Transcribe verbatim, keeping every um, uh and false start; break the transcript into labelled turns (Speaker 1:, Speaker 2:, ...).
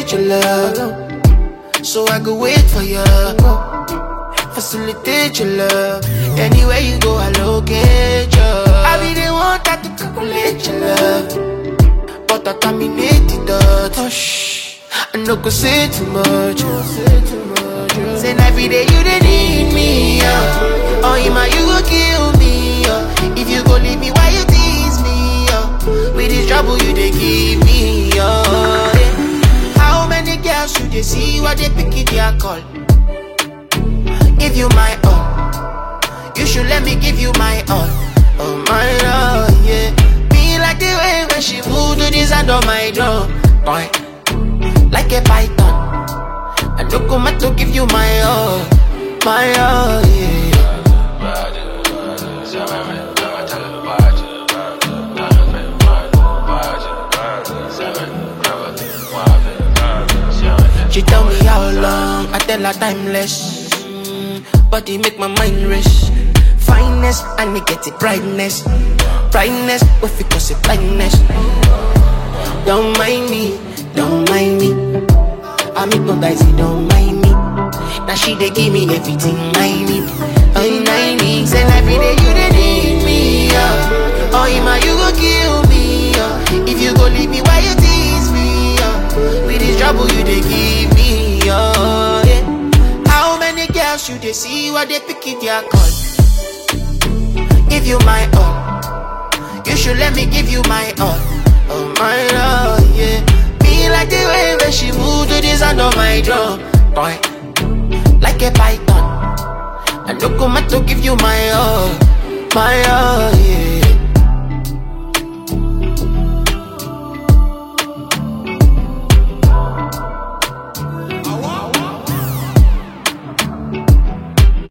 Speaker 1: facilitate your love. So I go wait for you. Facilitate your love. Anywhere you go, I locate you. I be the one that to calculate your love, but I terminate the dot. Hush, I no go say too much. Say every day you dey need me, yeah. Oh, Ima, you go kill me, yeah. If you go leave me, why you tease me, yeah? With this trouble you dey give me, yeah. How many girls you dey see what they pick it their call? Give you my all, you should let me give you my all. Oh my all, yeah. Be like the way when she move to this hand of my drum, boy, like a python. I don't come to give you my all, my all, yeah. She tell me how long, I tell her timeless. Body make my mind rest. Fineness, and me get it brightness. Brightness, what it cause it blindness. Don't mind me, don't mind me. I make no dicey, don't mind me. Now she dey give me everything I need. Oh, I need, and every day you dey need me, yeah. Oh, Ima, you go kill me, yeah. If you go leave me, why you tease me, yeah? With this trouble you dey give me, yeah. How many girls you dey see what they pick it their call? Give you my all, you should let me give you my all. Oh my all, yeah. Be like the way when she move to this hand of my drum, boy, like a python. I don't come to give you my all, my all, yeah.